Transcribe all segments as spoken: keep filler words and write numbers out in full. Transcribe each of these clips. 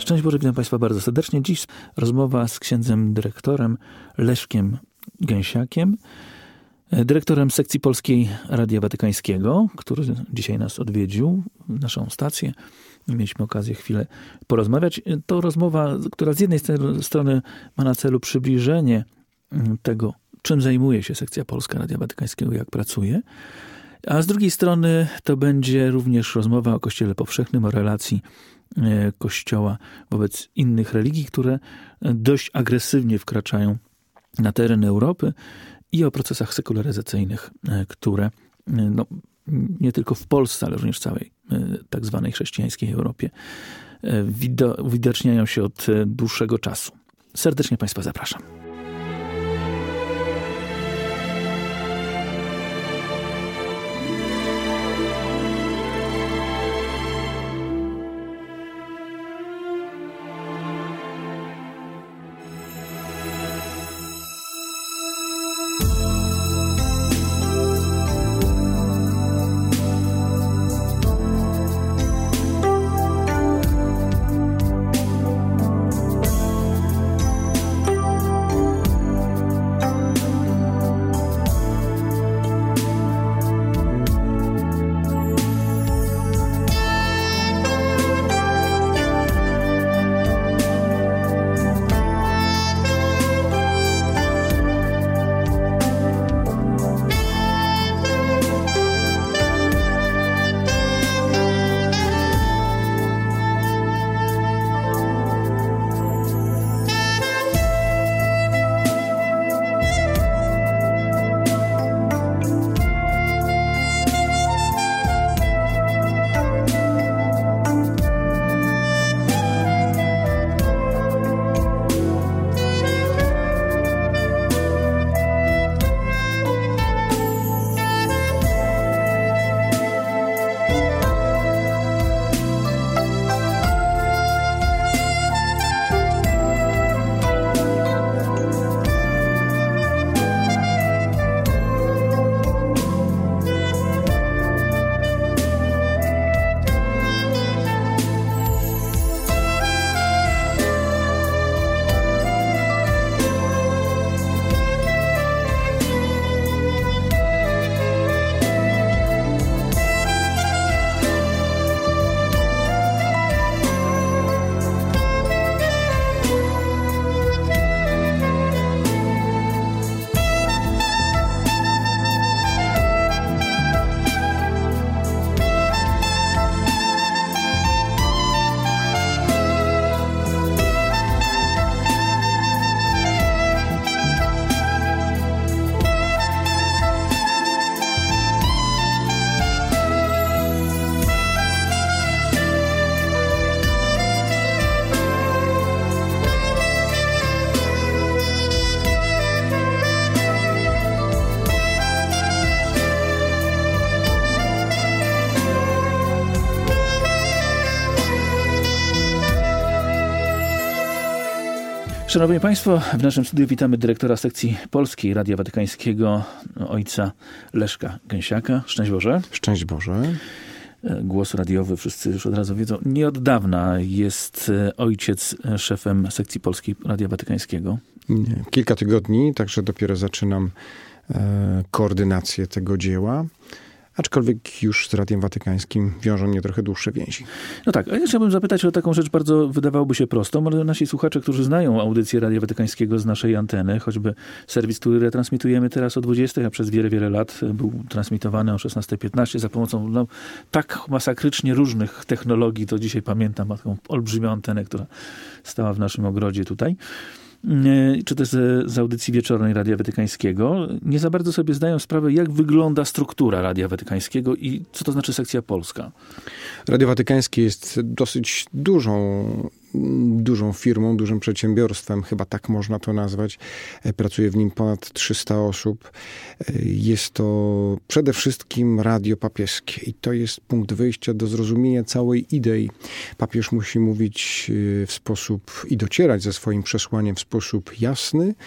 Szczęść Boże, witam Państwa bardzo serdecznie. Dziś rozmowa z księdzem dyrektorem Leszkiem Gęsiakiem, dyrektorem sekcji polskiej Radia Watykańskiego, który dzisiaj nas odwiedził, naszą stację. Mieliśmy okazję chwilę porozmawiać. To rozmowa, która z jednej strony ma na celu przybliżenie tego, czym zajmuje się sekcja polska Radia Watykańskiego, jak pracuje, a z drugiej strony to będzie również rozmowa o Kościele powszechnym, o relacji Kościoła wobec innych religii, które dość agresywnie wkraczają na teren Europy i o procesach sekularyzacyjnych, które no, nie tylko w Polsce, ale również w całej tak zwanej chrześcijańskiej Europie uwidaczniają się od dłuższego czasu. Serdecznie Państwa zapraszam. Szanowni Państwo, w naszym studiu witamy dyrektora sekcji polskiej Radia Watykańskiego, ojca Leszka Gęsiaka. Szczęść Boże. Szczęść Boże. Głos radiowy, wszyscy już od razu wiedzą. Nie od dawna jest ojciec szefem sekcji polskiej Radia Watykańskiego. Nie, kilka tygodni, także dopiero zaczynam e, koordynację tego dzieła. Aczkolwiek już z Radiem Watykańskim wiążą mnie trochę dłuższe więzi. No tak, a ja chciałbym zapytać o taką rzecz bardzo wydawałoby się prostą, ale nasi słuchacze, którzy znają audycję Radia Watykańskiego z naszej anteny, choćby serwis, który retransmitujemy teraz o dwudziestej, a przez wiele, wiele lat był transmitowany o szesnasta piętnaście za pomocą no, tak masakrycznie różnych technologii, to dzisiaj pamiętam taką olbrzymią antenę, która stała w naszym ogrodzie tutaj, czy też z, z audycji wieczornej Radia Watykańskiego, nie za bardzo sobie zdają sprawę, jak wygląda struktura Radia Watykańskiego i co to znaczy sekcja polska. Radio Watykańskie jest dosyć dużą, dużą firmą, dużym przedsiębiorstwem, chyba tak można to nazwać. Pracuje w nim ponad trzysta osób. Jest to przede wszystkim radio papieskie i to jest punkt wyjścia do zrozumienia całej idei. Papież musi mówić w sposób i docierać ze swoim przesłaniem w sposób jasny,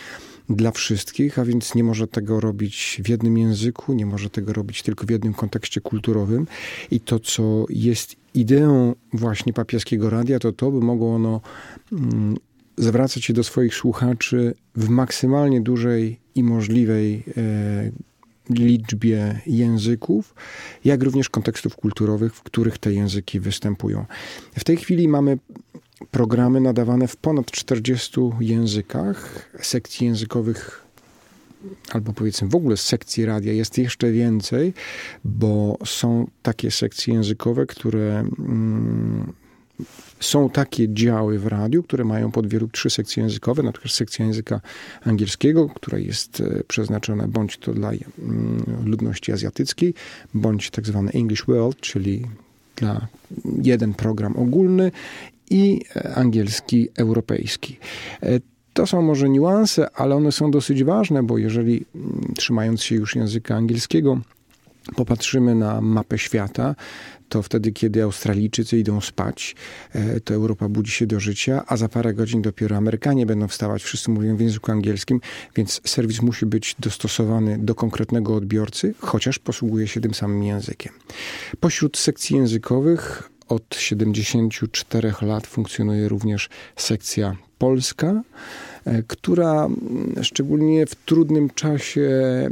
dla wszystkich, a więc nie może tego robić w jednym języku, nie może tego robić tylko w jednym kontekście kulturowym. I to, co jest ideą właśnie Papieskiego Radia, to to, by mogło ono mm, zwracać się do swoich słuchaczy w maksymalnie dużej i możliwej e, liczbie języków, jak również kontekstów kulturowych, w których te języki występują. W tej chwili mamy programy nadawane w ponad czterdziestu językach, sekcji językowych, albo powiedzmy w ogóle sekcji radia jest jeszcze więcej, bo są takie sekcje językowe, które mm, są takie działy w radiu, które mają po dwie lub trzy sekcje językowe, na przykład sekcja języka angielskiego, która jest przeznaczona bądź to dla ludności azjatyckiej, bądź tak zwany English World, czyli dla jeden program ogólny i angielski europejski. To są może niuanse, ale one są dosyć ważne, bo jeżeli trzymając się już języka angielskiego, popatrzymy na mapę świata, to wtedy, kiedy Australijczycy idą spać, to Europa budzi się do życia, a za parę godzin dopiero Amerykanie będą wstawać. Wszyscy mówią w języku angielskim, więc serwis musi być dostosowany do konkretnego odbiorcy, chociaż posługuje się tym samym językiem. Pośród sekcji językowych od siedemdziesięciu czterech lat funkcjonuje również sekcja polska, która szczególnie w trudnym czasie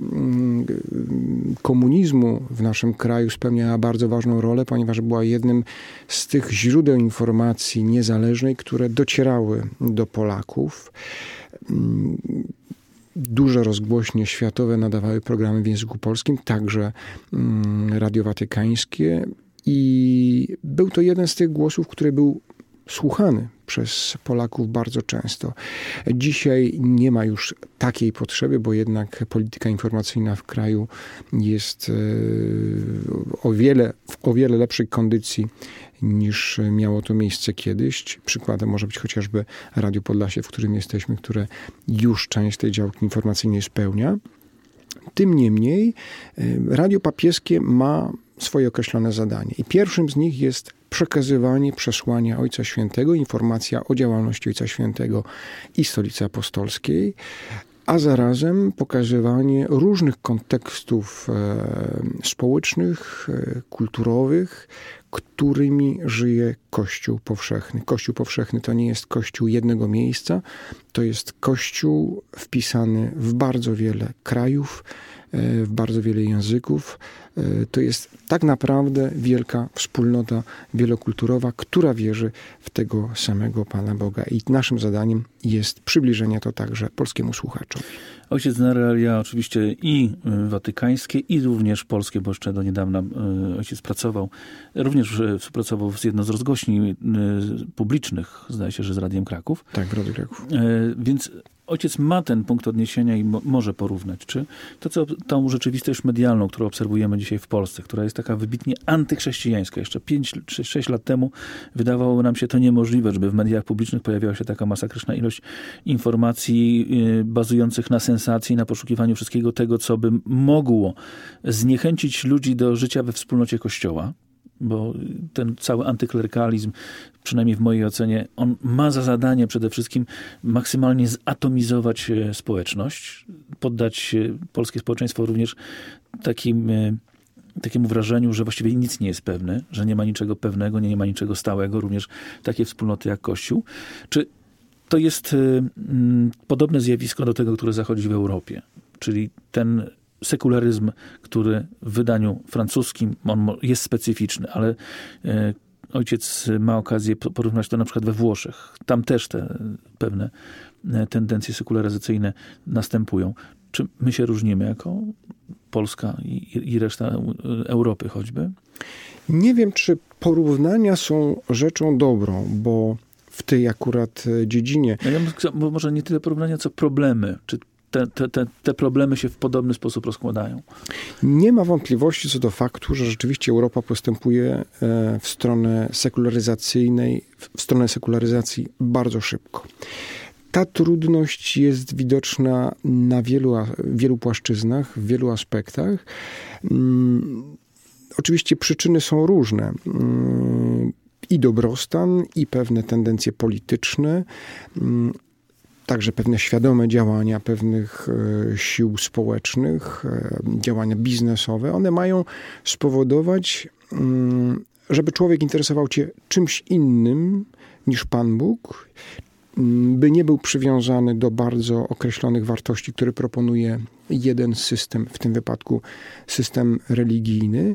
komunizmu w naszym kraju spełniała bardzo ważną rolę, ponieważ była jednym z tych źródeł informacji niezależnej, które docierały do Polaków. Duże rozgłośnie światowe nadawały programy w języku polskim, także Radio Watykańskie, i był to jeden z tych głosów, który był słuchany przez Polaków bardzo często. Dzisiaj nie ma już takiej potrzeby, bo jednak polityka informacyjna w kraju jest o wiele, w o wiele lepszej kondycji niż miało to miejsce kiedyś. Przykładem może być chociażby Radio Podlasie, w którym jesteśmy, które już część tej działki informacyjnej spełnia. Tym niemniej Radio Papieskie ma swoje określone zadanie. I pierwszym z nich jest przekazywanie przesłania Ojca Świętego, informacja o działalności Ojca Świętego i Stolicy Apostolskiej, a zarazem pokazywanie różnych kontekstów e, społecznych, e, kulturowych, którymi żyje Kościół powszechny. Kościół powszechny to nie jest Kościół jednego miejsca, to jest Kościół wpisany w bardzo wiele krajów, w bardzo wiele języków. To jest tak naprawdę wielka wspólnota wielokulturowa, która wierzy w tego samego Pana Boga. I naszym zadaniem jest przybliżenie to także polskiemu słuchaczowi. Ojciec zna realia oczywiście i watykańskie, i również polskie, bo jeszcze do niedawna ojciec pracował, również współpracował z jedną z rozgłośni publicznych, zdaje się, że z Radiem Kraków. Tak, w Radiu Kraków. Więc ojciec ma ten punkt odniesienia i mo- może porównać. Czy to, co tą rzeczywistość medialną, którą obserwujemy dzisiaj w Polsce, która jest taka wybitnie antychrześcijańska. Jeszcze pięć czy sześć lat temu wydawało nam się to niemożliwe, żeby w mediach publicznych pojawiała się taka masakryczna ilość informacji yy, bazujących na sensacji, na poszukiwaniu wszystkiego tego, co by mogło zniechęcić ludzi do życia we wspólnocie Kościoła. Bo ten cały antyklerykalizm, przynajmniej w mojej ocenie, on ma za zadanie przede wszystkim maksymalnie zatomizować społeczność, poddać polskie społeczeństwo również takim, takiemu wrażeniu, że właściwie nic nie jest pewne, że nie ma niczego pewnego, nie ma niczego stałego, również takie wspólnoty jak Kościół. Czy to jest mm, podobne zjawisko do tego, które zachodzi w Europie? Czyli ten sekularyzm, który w wydaniu francuskim on jest specyficzny, ale e, ojciec ma okazję porównać to na przykład we Włoszech. Tam też te pewne tendencje sekularyzacyjne następują. Czy my się różnimy jako Polska i, i reszta Europy choćby? Nie wiem, czy porównania są rzeczą dobrą, bo w tej akurat dziedzinie... No ja bym, może nie tyle porównania, co problemy. Czy Te, te, te, te problemy się w podobny sposób rozkładają? Nie ma wątpliwości co do faktu, że rzeczywiście Europa postępuje w stronę sekularyzacyjnej, w stronę sekularyzacji bardzo szybko. Ta trudność jest widoczna na wielu, wielu płaszczyznach, w wielu aspektach. Oczywiście przyczyny są różne. I dobrostan, i pewne tendencje polityczne. także pewne świadome działania pewnych sił społecznych, działania biznesowe, one mają spowodować, żeby człowiek interesował cię czymś innym niż Pan Bóg, by nie był przywiązany do bardzo określonych wartości, które proponuje jeden system, w tym wypadku system religijny.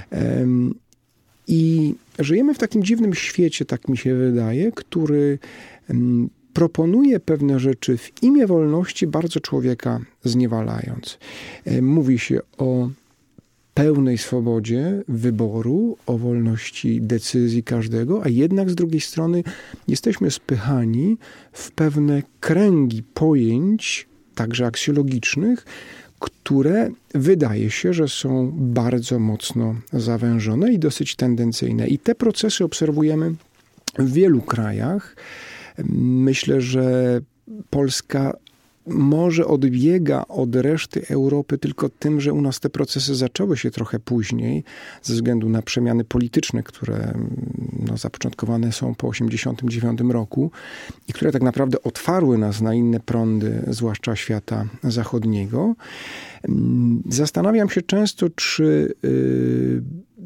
I żyjemy w takim dziwnym świecie, tak mi się wydaje, który proponuje pewne rzeczy w imię wolności, bardzo człowieka zniewalając. Mówi się o pełnej swobodzie wyboru, o wolności decyzji każdego, a jednak z drugiej strony jesteśmy spychani w pewne kręgi pojęć, także aksjologicznych, które wydaje się, że są bardzo mocno zawężone i dosyć tendencyjne. I te procesy obserwujemy w wielu krajach. Myślę, że Polska może odbiega od reszty Europy tylko tym, że u nas te procesy zaczęły się trochę później, ze względu na przemiany polityczne, które no, zapoczątkowane są po osiemdziesiątym dziewiątym roku i które tak naprawdę otwarły nas na inne prądy, zwłaszcza świata zachodniego. Zastanawiam się często, czy yy,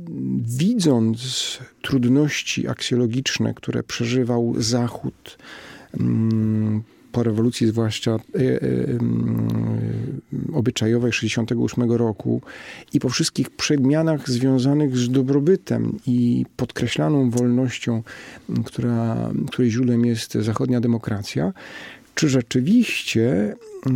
widząc trudności aksjologiczne, które przeżywał Zachód, yy, po rewolucji, zwłaszcza y, y, y, obyczajowej sześćdziesiątego ósmego roku i po wszystkich przemianach związanych z dobrobytem i podkreślaną wolnością, która, której źródłem jest zachodnia demokracja, czy rzeczywiście y,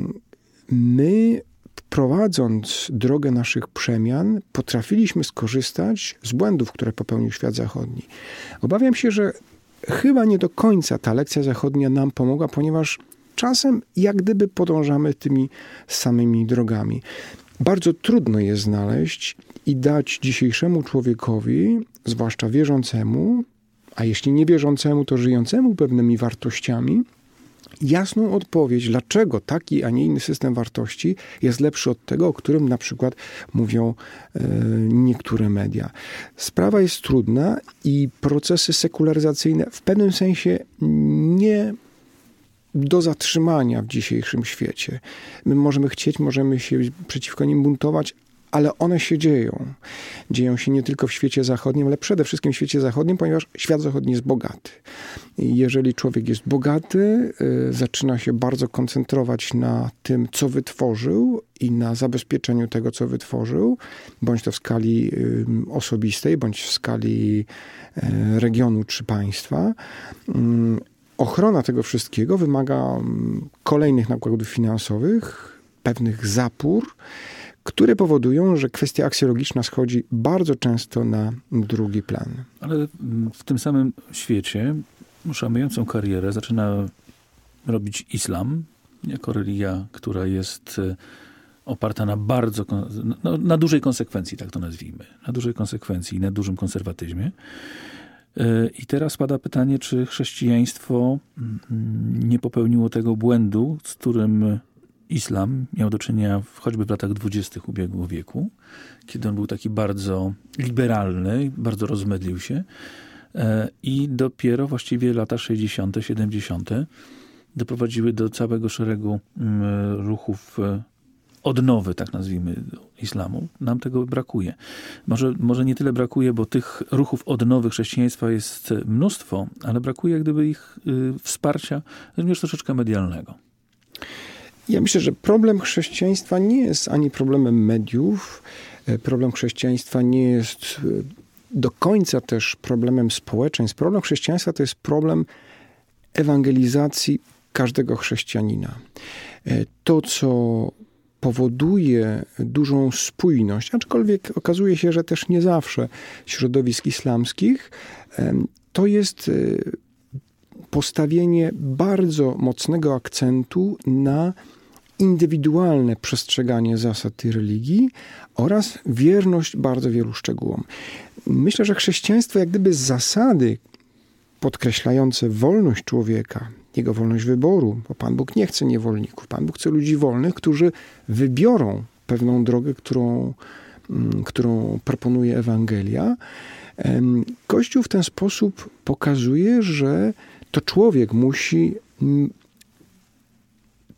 my, prowadząc drogę naszych przemian, potrafiliśmy skorzystać z błędów, które popełnił świat zachodni. Obawiam się, że chyba nie do końca ta lekcja zachodnia nam pomogła, ponieważ czasem jak gdyby podążamy tymi samymi drogami. Bardzo trudno jest znaleźć i dać dzisiejszemu człowiekowi, zwłaszcza wierzącemu, a jeśli nie wierzącemu, to żyjącemu pewnymi wartościami, jasną odpowiedź, dlaczego taki, a nie inny system wartości jest lepszy od tego, o którym na przykład mówią e, niektóre media. Sprawa jest trudna i procesy sekularyzacyjne w pewnym sensie nie do zatrzymania w dzisiejszym świecie. My możemy chcieć, możemy się przeciwko nim buntować, ale one się dzieją. Dzieją się nie tylko w świecie zachodnim, ale przede wszystkim w świecie zachodnim, ponieważ świat zachodni jest bogaty. I jeżeli człowiek jest bogaty, y, zaczyna się bardzo koncentrować na tym, co wytworzył i na zabezpieczeniu tego, co wytworzył, bądź to w skali y, osobistej, bądź w skali y, regionu czy państwa. Y, ochrona tego wszystkiego wymaga y, kolejnych nakładów finansowych, pewnych zapór, które powodują, że kwestia aksjologiczna schodzi bardzo często na drugi plan. Ale w tym samym świecie szanującą karierę zaczyna robić islam, jako religia, która jest oparta na bardzo, no, na dużej konsekwencji, tak to nazwijmy. Na dużej konsekwencji i na dużym konserwatyzmie. I teraz pada pytanie, czy chrześcijaństwo nie popełniło tego błędu, z którym islam miał do czynienia choćby w latach dwudziestych ubiegłego wieku, kiedy on był taki bardzo liberalny, bardzo rozmydlił się i dopiero właściwie lata sześćdziesiąte, siedemdziesiąte doprowadziły do całego szeregu ruchów odnowy, tak nazwijmy, islamu. Nam tego brakuje. Może, może nie tyle brakuje, bo tych ruchów odnowy chrześcijaństwa jest mnóstwo, ale brakuje jak gdyby ich wsparcia również troszeczkę medialnego. Ja myślę, że problem chrześcijaństwa nie jest ani problemem mediów. Problem chrześcijaństwa nie jest do końca też problemem społeczeństw. Problem chrześcijaństwa to jest problem ewangelizacji każdego chrześcijanina. To, co powoduje dużą spójność, aczkolwiek okazuje się, że też nie zawsze środowisk islamskich, to jest postawienie bardzo mocnego akcentu na indywidualne przestrzeganie zasad tej religii oraz wierność bardzo wielu szczegółom. Myślę, że chrześcijaństwo jak gdyby z zasady podkreślające wolność człowieka, jego wolność wyboru, bo Pan Bóg nie chce niewolników. Pan Bóg chce ludzi wolnych, którzy wybiorą pewną drogę, którą, którą proponuje Ewangelia. Kościół w ten sposób pokazuje, że to człowiek musi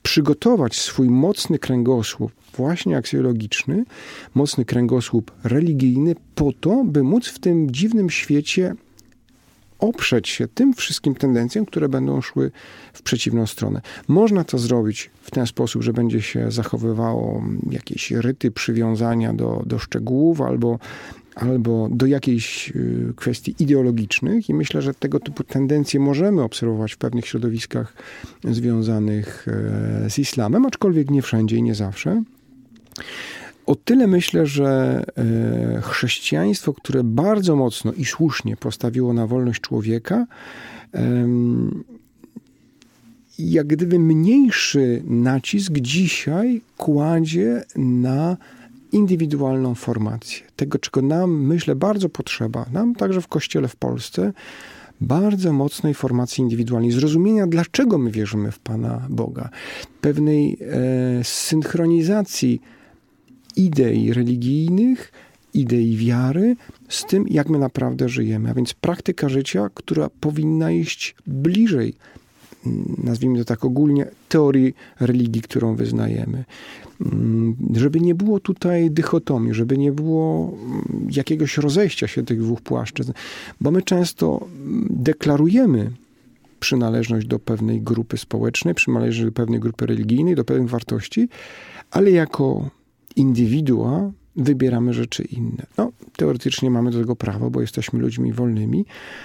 przygotować swój mocny kręgosłup, właśnie aksjologiczny, mocny kręgosłup religijny, po to, by móc w tym dziwnym świecie oprzeć się tym wszystkim tendencjom, które będą szły w przeciwną stronę. Można to zrobić w ten sposób, że będzie się zachowywało jakieś ryty przywiązania do, do szczegółów albo, albo do jakichś kwestii ideologicznych i myślę, że tego typu tendencje możemy obserwować w pewnych środowiskach związanych z islamem, aczkolwiek nie wszędzie i nie zawsze. O tyle myślę, że chrześcijaństwo, które bardzo mocno i słusznie postawiło na wolność człowieka, jak gdyby mniejszy nacisk dzisiaj kładzie na indywidualną formację. Tego, czego nam, myślę, bardzo potrzeba, nam także w Kościele w Polsce, bardzo mocnej formacji indywidualnej, zrozumienia, dlaczego my wierzymy w Pana Boga, pewnej e, synchronizacji idei religijnych, idei wiary z tym, jak my naprawdę żyjemy. A więc praktyka życia, która powinna iść bliżej, nazwijmy to tak ogólnie, teorii religii, którą wyznajemy. Żeby nie było tutaj dychotomii, żeby nie było jakiegoś rozejścia się tych dwóch płaszczyzn, bo my często deklarujemy przynależność do pewnej grupy społecznej, przynależność do pewnej grupy religijnej, do pewnych wartości, ale jako indywidua wybieramy rzeczy inne. No, teoretycznie mamy do tego prawo, bo jesteśmy ludźmi wolnymi,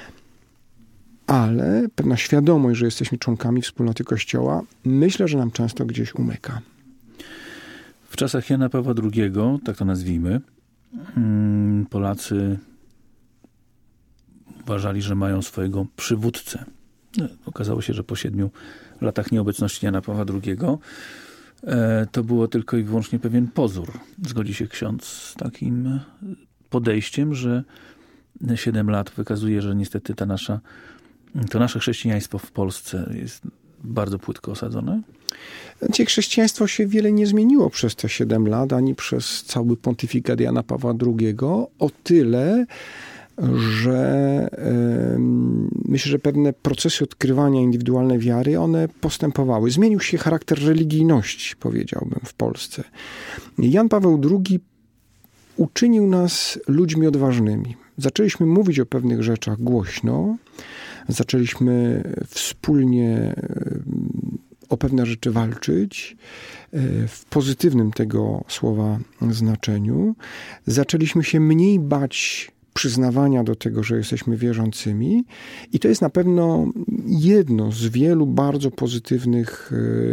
ale pewna świadomość, że jesteśmy członkami wspólnoty Kościoła, myślę, że nam często gdzieś umyka. W czasach Jana Pawła drugiego, tak to nazwijmy, Polacy uważali, że mają swojego przywódcę. No, okazało się, że po siedmiu latach nieobecności Jana Pawła drugiego to było tylko i wyłącznie pewien pozór. Zgodzi się ksiądz z takim podejściem, że siedem lat wykazuje, że niestety ta nasza, to nasze chrześcijaństwo w Polsce jest bardzo płytko osadzone? Znaczy, chrześcijaństwo się wiele nie zmieniło przez te siedem lat, ani przez cały pontyfikat Jana Pawła drugiego. O tyle, że y, myślę, że pewne procesy odkrywania indywidualnej wiary, one postępowały. Zmienił się charakter religijności, powiedziałbym, w Polsce. Jan Paweł drugi uczynił nas ludźmi odważnymi. Zaczęliśmy mówić o pewnych rzeczach głośno, zaczęliśmy wspólnie o pewne rzeczy walczyć, w pozytywnym tego słowa znaczeniu. Zaczęliśmy się mniej bać przyznawania do tego, że jesteśmy wierzącymi i to jest na pewno jedno z wielu bardzo pozytywnych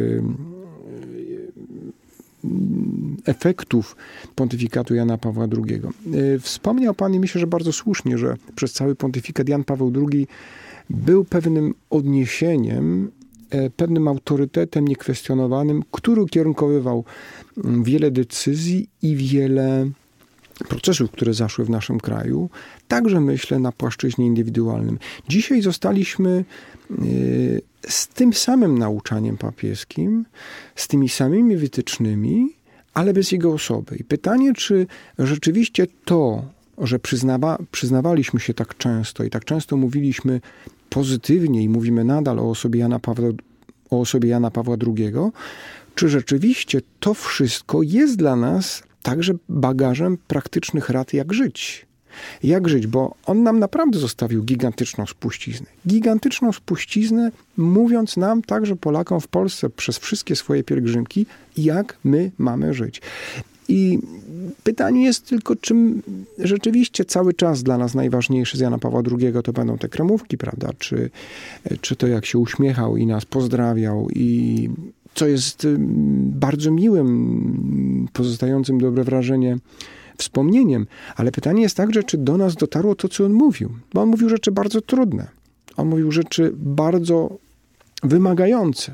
efektów pontyfikatu Jana Pawła drugiego. Wspomniał Pan i myślę, że bardzo słusznie, że przez cały pontyfikat Jan Paweł drugi był pewnym odniesieniem, pewnym autorytetem niekwestionowanym, który ukierunkowywał wiele decyzji i wiele procesów, które zaszły w naszym kraju, także myślę na płaszczyźnie indywidualnym. Dzisiaj zostaliśmy z tym samym nauczaniem papieskim, z tymi samymi wytycznymi, ale bez jego osoby. I pytanie, czy rzeczywiście to, że przyznawa, przyznawaliśmy się tak często i tak często mówiliśmy pozytywnie i mówimy nadal o osobie Jana Pawła, o osobie Jana Pawła drugiego, czy rzeczywiście to wszystko jest dla nas także bagażem praktycznych rad, jak żyć. Jak żyć, bo on nam naprawdę zostawił gigantyczną spuściznę. Gigantyczną spuściznę, mówiąc nam, także Polakom w Polsce, przez wszystkie swoje pielgrzymki, jak my mamy żyć. I pytanie jest tylko, czym rzeczywiście cały czas dla nas najważniejsze z Jana Pawła drugiego to będą te kremówki, prawda? Czy, czy to, jak się uśmiechał i nas pozdrawiał i co jest bardzo miłym, pozostającym dobre wrażenie wspomnieniem. Ale pytanie jest także, czy do nas dotarło to, co on mówił. Bo on mówił rzeczy bardzo trudne. On mówił rzeczy bardzo wymagające.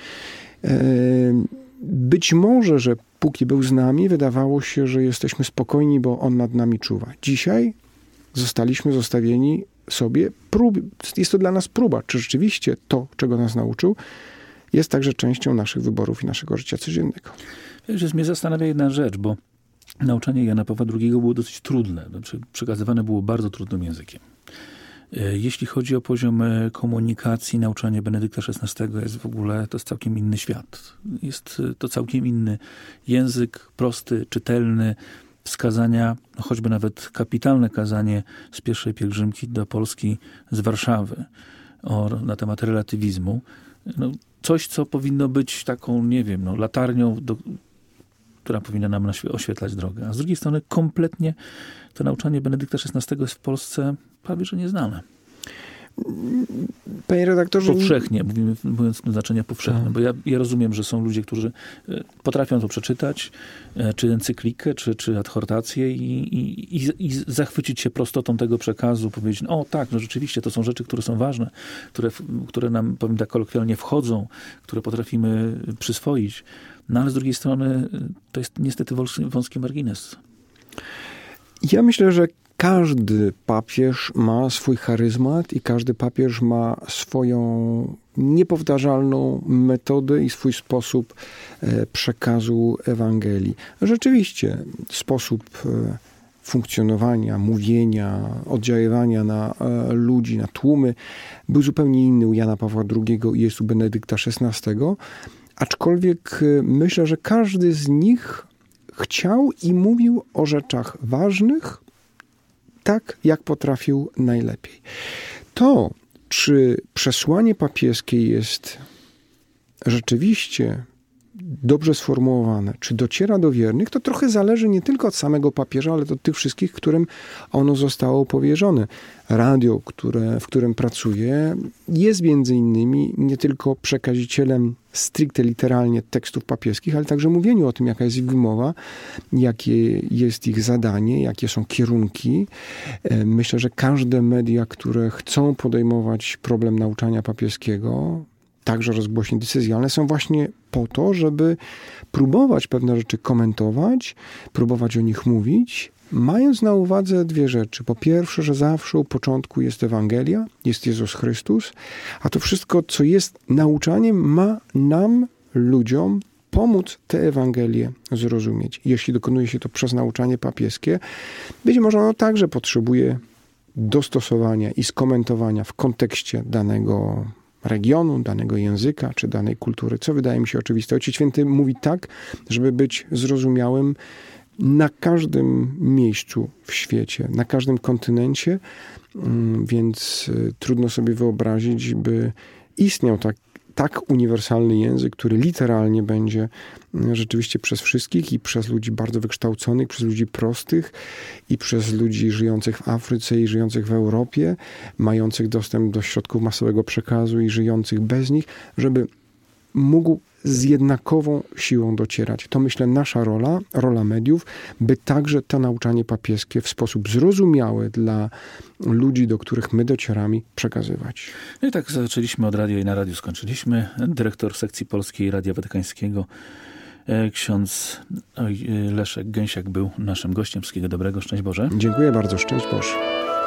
Być może, że póki był z nami, wydawało się, że jesteśmy spokojni, bo on nad nami czuwa. Dzisiaj zostaliśmy zostawieni sobie prób. Jest to dla nas próba, czy rzeczywiście to, czego nas nauczył, jest także częścią naszych wyborów i naszego życia codziennego. Wiesz, mnie zastanawia jedna rzecz, bo nauczanie Jana Pawła drugiego było dosyć trudne. Znaczy, przekazywane było bardzo trudnym językiem. Jeśli chodzi o poziom komunikacji, nauczanie Benedykta szesnastego jest w ogóle, to jest całkiem inny świat. Jest to całkiem inny język, prosty, czytelny, wskazania, no choćby nawet kapitalne kazanie z pierwszej pielgrzymki do Polski z Warszawy o, na temat relatywizmu. No, coś, co powinno być taką, nie wiem, no, latarnią, do, która powinna nam oświetlać drogę. A z drugiej strony kompletnie to nauczanie Benedykta szesnastego jest w Polsce prawie że nieznane. Panie redaktorze... Powszechnie, mówimy, mówiąc w tym znaczeniu powszechnym, tak. Bo ja, ja rozumiem, że są ludzie, którzy potrafią to przeczytać, czy encyklikę, czy, czy adhortację i, i, i, i zachwycić się prostotą tego przekazu, powiedzieć, o tak, no rzeczywiście to są rzeczy, które są ważne, które, które nam, powiem tak kolokwialnie, wchodzą, które potrafimy przyswoić. No ale z drugiej strony to jest niestety wąski margines. Ja myślę, że każdy papież ma swój charyzmat i każdy papież ma swoją niepowtarzalną metodę i swój sposób przekazu Ewangelii. Rzeczywiście sposób funkcjonowania, mówienia, oddziaływania na ludzi, na tłumy był zupełnie inny u Jana Pawła drugiego i jest u Benedykta szesnastego, aczkolwiek myślę, że każdy z nich chciał i mówił o rzeczach ważnych, tak, jak potrafił najlepiej. To, czy przesłanie papieskie jest rzeczywiście dobrze sformułowane, czy dociera do wiernych, to trochę zależy nie tylko od samego papieża, ale od tych wszystkich, którym ono zostało powierzone. Radio, które, w którym pracuję, jest między innymi nie tylko przekazicielem stricte literalnie tekstów papieskich, ale także mówieniu o tym, jaka jest ich wymowa, jakie jest ich zadanie, jakie są kierunki. Myślę, że każde media, które chcą podejmować problem nauczania papieskiego, także rozgłośnie decyzjalne, są właśnie po to, żeby próbować pewne rzeczy komentować, próbować o nich mówić, mając na uwadze dwie rzeczy. Po pierwsze, że zawsze u początku jest Ewangelia, jest Jezus Chrystus, a to wszystko, co jest nauczaniem, ma nam, ludziom, pomóc tę Ewangelię zrozumieć. Jeśli dokonuje się to przez nauczanie papieskie, być może ono także potrzebuje dostosowania i skomentowania w kontekście danego regionu, danego języka, czy danej kultury, co wydaje mi się oczywiste. Ojciec Święty mówi tak, żeby być zrozumiałym na każdym miejscu w świecie, na każdym kontynencie, więc trudno sobie wyobrazić, by istniał tak, tak uniwersalny język, który literalnie będzie rzeczywiście przez wszystkich i przez ludzi bardzo wykształconych, przez ludzi prostych i przez ludzi żyjących w Afryce i żyjących w Europie, mających dostęp do środków masowego przekazu i żyjących bez nich, żeby mógł z jednakową siłą docierać. To, myślę, nasza rola, rola mediów, by także to nauczanie papieskie w sposób zrozumiały dla ludzi, do których my docieramy, przekazywać. No i tak zaczęliśmy od radia i na radiu skończyliśmy. Dyrektor sekcji polskiej Radia Watykańskiego, ksiądz Leszek Gęsiak był naszym gościem. Wszystkiego dobrego. Szczęść Boże. Dziękuję bardzo. Szczęść Boże.